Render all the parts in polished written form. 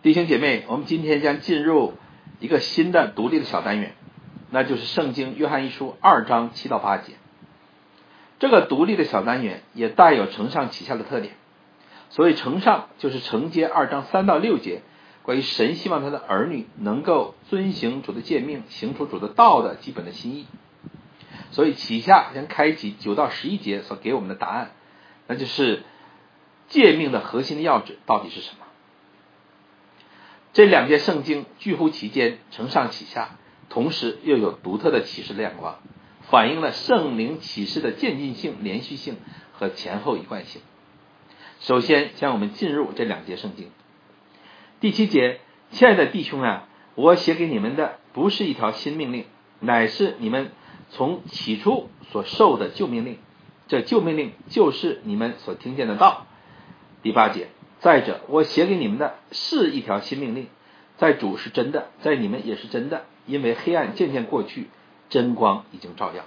弟兄姐妹，我们今天将进入一个新的独立的小单元，那就是圣经约翰一书2章7到8节。这个独立的小单元也带有承上启下的特点。所谓承上，就是承接2章3到6节关于神希望他的儿女能够遵行主的诫命，行出主的道的基本的心意。所以启下将开启9到11节所给我们的答案，那就是诫命的核心的要旨到底是什么。这两节圣经聚乎其间，承上启下，同时又有独特的启示亮光，反映了圣灵启示的渐进性、连续性和前后一贯性。首先将我们进入这两节圣经。第7节，亲爱的弟兄啊，我写给你们的不是一条新命令，乃是你们从起初所受的旧命令，这旧命令就是你们所听见的道。第8节，再者我写给你们的是一条新命令，在主是真的，在你们也是真的，因为黑暗渐渐过去，真光已经照耀。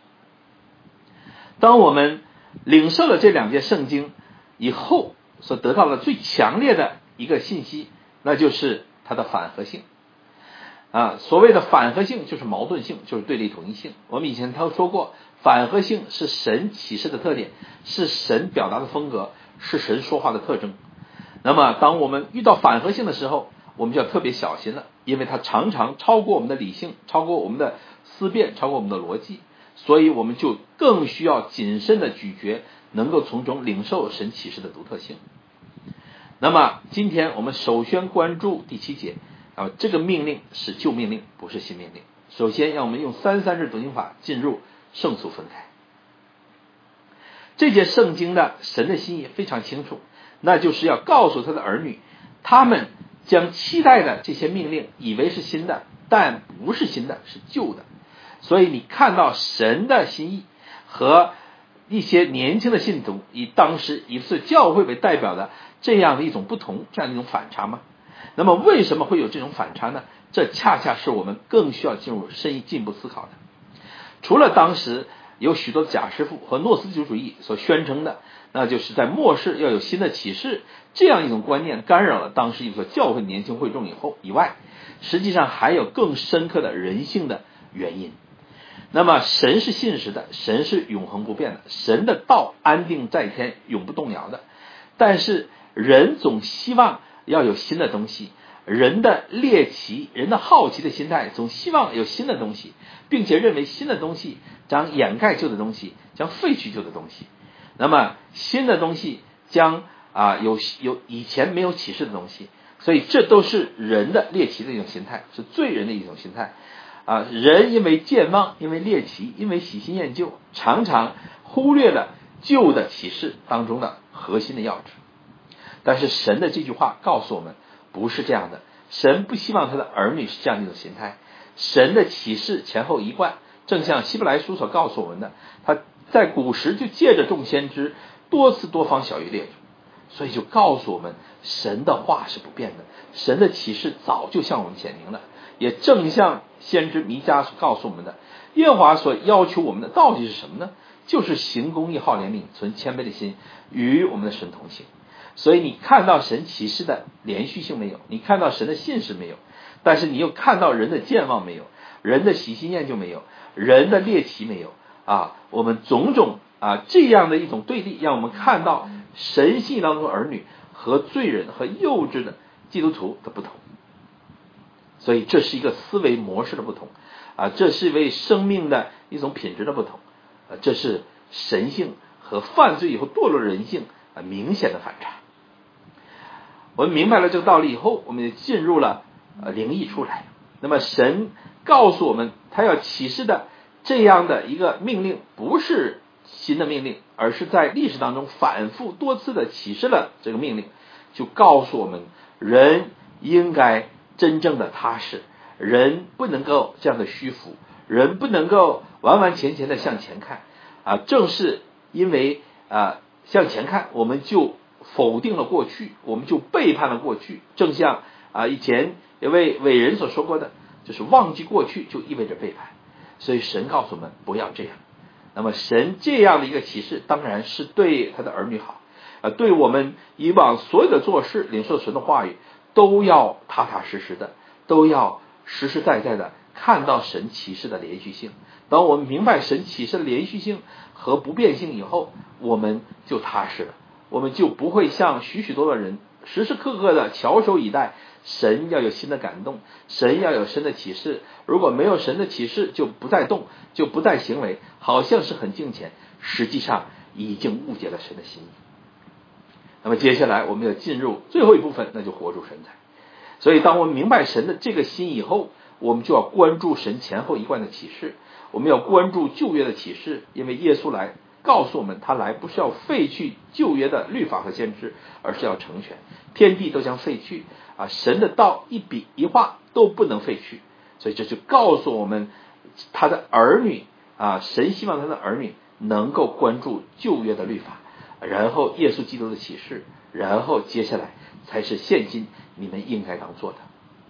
当我们领受了这两节圣经以后，所得到的最强烈的一个信息，那就是它的反合性。所谓的反合性就是矛盾性，就是对立统一性。我们以前都说过，反合性是神启示的特点，是神表达的风格，是神说话的特征。那么当我们遇到反合性的时候，我们就要特别小心了，因为它常常超过我们的理性，超过我们的思辨，超过我们的逻辑，所以我们就更需要谨慎的咀嚼，能够从中领受神启示的独特性。那么今天我们首先关注第7节，这个命令是旧命令，不是新命令。首先让我们用333字读经法进入圣俗分开。这节圣经的神的心意非常清楚，那就是要告诉他的儿女，他们将期待的这些命令以为是新的，但不是新的，是旧的。所以你看到神的心意和一些年轻的信徒以当时以色列教会为代表的这样的一种不同，这样的一种反差吗？那么为什么会有这种反差呢？这恰恰是我们更需要进入深一步思考的。除了当时有许多假师傅和诺斯底主义所宣称的，那就是在末世要有新的启示，这样一种观念干扰了当时一所教会年轻会众以外，实际上还有更深刻的人性的原因。那么神是信实的，神是永恒不变的，神的道安定在天，永不动摇的。但是人总希望要有新的东西，人的猎奇，人的好奇的心态总希望有新的东西，并且认为新的东西将掩盖旧的东西，将废去旧的东西。那么新的东西将有以前没有启示的东西，所以这都是人的猎奇的一种心态，是罪人的一种心态。人因为健忘，因为猎奇，因为喜新厌旧，常常忽略了旧的启示当中的核心的要旨。但是神的这句话告诉我们，不是这样的。神不希望他的儿女是这样一种心态。神的启示前后一贯，正像希伯来书所告诉我们的，他在古时就借着众先知多次多方晓谕列祖，所以就告诉我们，神的话是不变的，神的启示早就向我们显明了。也正像先知弥迦所告诉我们的，耶和华所要求我们的到底是什么呢？就是行公义、好怜悯、存谦卑的心，与我们的神同行。所以你看到神启示的连续性没有，你看到神的信实没有，但是你又看到人的健忘没有，人的喜新厌旧没有，人的猎奇没有我们种种这样的一种对立，让我们看到神性当中的儿女和罪人和幼稚的基督徒的不同。所以这是一个思维模式的不同这是为生命的一种品质的不同这是神性和犯罪以后堕落人性明显的反差。我们明白了这个道理以后，我们就进入了灵意出来。那么神告诉我们，他要启示的这样的一个命令不是新的命令，而是在历史当中反复多次的启示了这个命令，就告诉我们人应该真正的踏实，人不能够这样的虚浮，人不能够完完全全的向前看正是因为向前看，我们就否定了过去，我们就背叛了过去。正像以前有位伟人所说过的，就是忘记过去就意味着背叛。所以神告诉我们不要这样。那么神这样的一个启示当然是对他的儿女好对我们以往所有的做事领受神的话语都要踏踏实实的，都要实实在在的看到神启示的连续性。当我们明白神启示的连续性和不变性以后，我们就踏实了，我们就不会像许多的人时时刻刻的翘首以待，神要有新的感动，神要有神的启示，如果没有神的启示就不再动，就不再行为，好像是很敬虔，实际上已经误解了神的心意。那么接下来我们要进入最后一部分，那就活出神才。所以当我们明白神的这个心以后，我们就要关注神前后一贯的启示，我们要关注旧约的启示，因为耶稣来告诉我们，他来不是要废去旧约的律法和先知，而是要成全，天地都将废去神的道一笔一画都不能废去。所以这就告诉我们他的儿女神希望他的儿女能够关注旧约的律法，然后耶稣基督的启示，然后接下来才是现今你们应该当做的。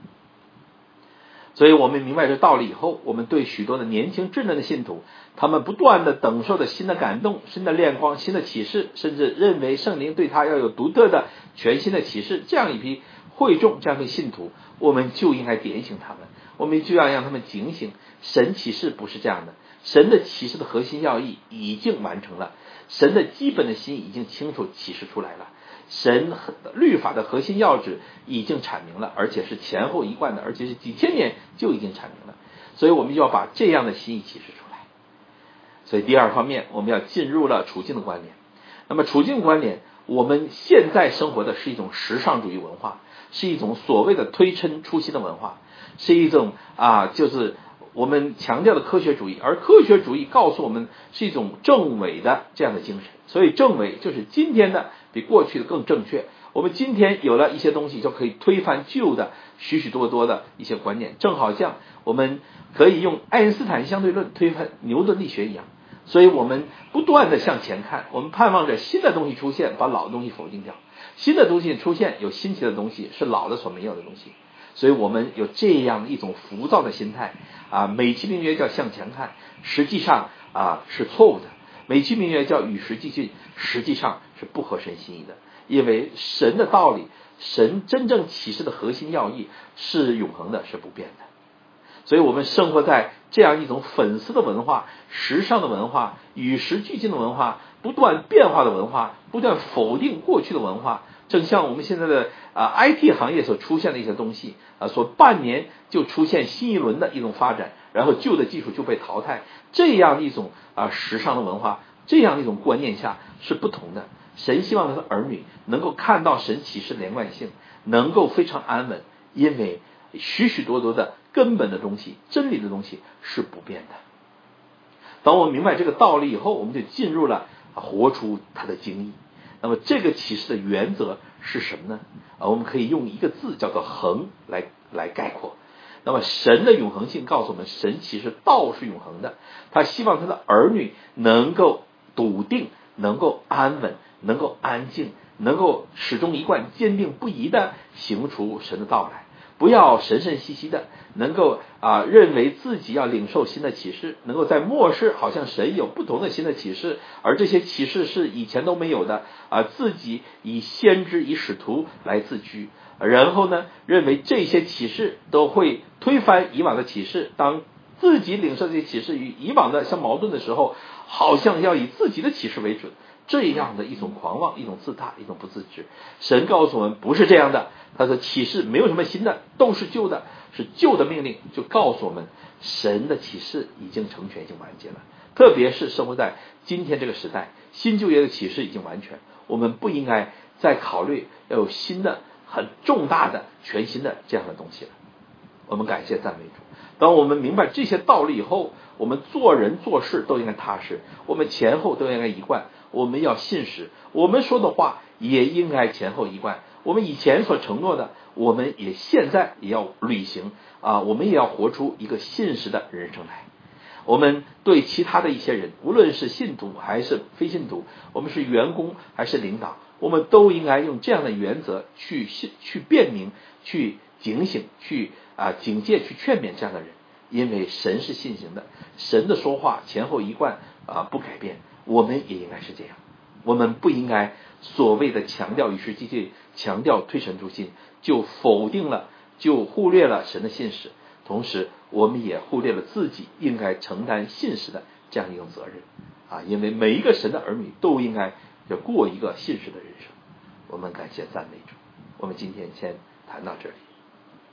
所以我们明白这道理以后，我们对许多的年轻稚嫩的信徒，他们不断的等受着新的感动、新的亮光、新的启示，甚至认为圣灵对他要有独特的全新的启示，这样一批会众，这样一批信徒，我们就应该点醒他们，我们就要让他们警醒，神启示不是这样的，神的启示的核心要义已经完成了，神的基本的心已经清楚启示出来了，神律法的核心要旨已经阐明了，而且是前后一贯的，而且是几千年就已经阐明了，所以我们就要把这样的心意启示出来。所以第二方面，我们要进入了处境的关联。那么处境关联，我们现在生活的是一种时尚主义文化，是一种所谓的推陈出新的文化，是一种就是我们强调的科学主义，而科学主义告诉我们是一种政伪的这样的精神。所以政伪就是今天的比过去的更正确，我们今天有了一些东西就可以推翻旧的许多的一些观念，正好像我们可以用爱因斯坦相对论推翻牛顿力学一样。所以我们不断的向前看，我们盼望着新的东西出现，把老的东西否定掉，新的东西出现，有新奇的东西是老的所没有的东西。所以我们有这样一种浮躁的心态美其名曰叫向前看，实际上是错误的，美其名曰叫与时俱进，实际上是不合神心意的。因为神的道理，神真正启示的核心要义是永恒的，是不变的。所以我们生活在这样一种粉丝的文化、时尚的文化、与时俱进的文化、不断变化的文化、不断否定过去的文化，正像我们现在的IT 行业所出现的一些东西所半年就出现新一轮的一种发展，然后旧的技术就被淘汰，这样一种时尚的文化，这样一种观念下是不同的。神希望他的儿女能够看到神启示的连贯性，能够非常安稳，因为许多的根本的东西、真理的东西是不变的。当我们明白这个道理以后，我们就进入了活出它的精义。那么这个启示的原则是什么呢？我们可以用一个字叫做恒来概括。那么神的永恒性告诉我们，神启示道是永恒的，他希望他的儿女能够笃定，能够安稳，能够安静，能够始终一贯坚定不移的行出神的道来，不要神兮兮的，能够认为自己要领受新的启示，能够在末世好像神有不同的新的启示，而这些启示是以前都没有的自己以先知以使徒来自居，然后呢认为这些启示都会推翻以往的启示，当自己领受这些启示与以往的相矛盾的时候，好像要以自己的启示为准，这样的一种狂妄，一种自大，一种不自知。神告诉我们不是这样的，他说启示没有什么新的，都是旧的，是旧的命令，就告诉我们神的启示已经成全，已经完结了。特别是生活在今天这个时代，新旧约的启示已经完全，我们不应该再考虑要有新的很重大的全新的这样的东西了。我们感谢赞美主。当我们明白这些道理以后，我们做人做事都应该踏实，我们前后都应该一贯，我们要信实，我们说的话也应该前后一贯，我们以前所承诺的，我们也现在也要履行我们也要活出一个信实的人生来。我们对其他的一些人，无论是信徒还是非信徒，我们是员工还是领导，我们都应该用这样的原则去辨明，去警醒，去警戒，去劝勉这样的人。因为神是信行的，神的说话前后一贯不改变，我们也应该是这样。 我们不应该所谓的强调与时俱进，强调推陈出新，就否定了，就忽略了神的信实，同时我们也忽略了自己应该承担信实的这样一种责任啊！因为每一个神的儿女都应该要过一个信实的人生。我们感谢赞美主。我们今天先谈到这里。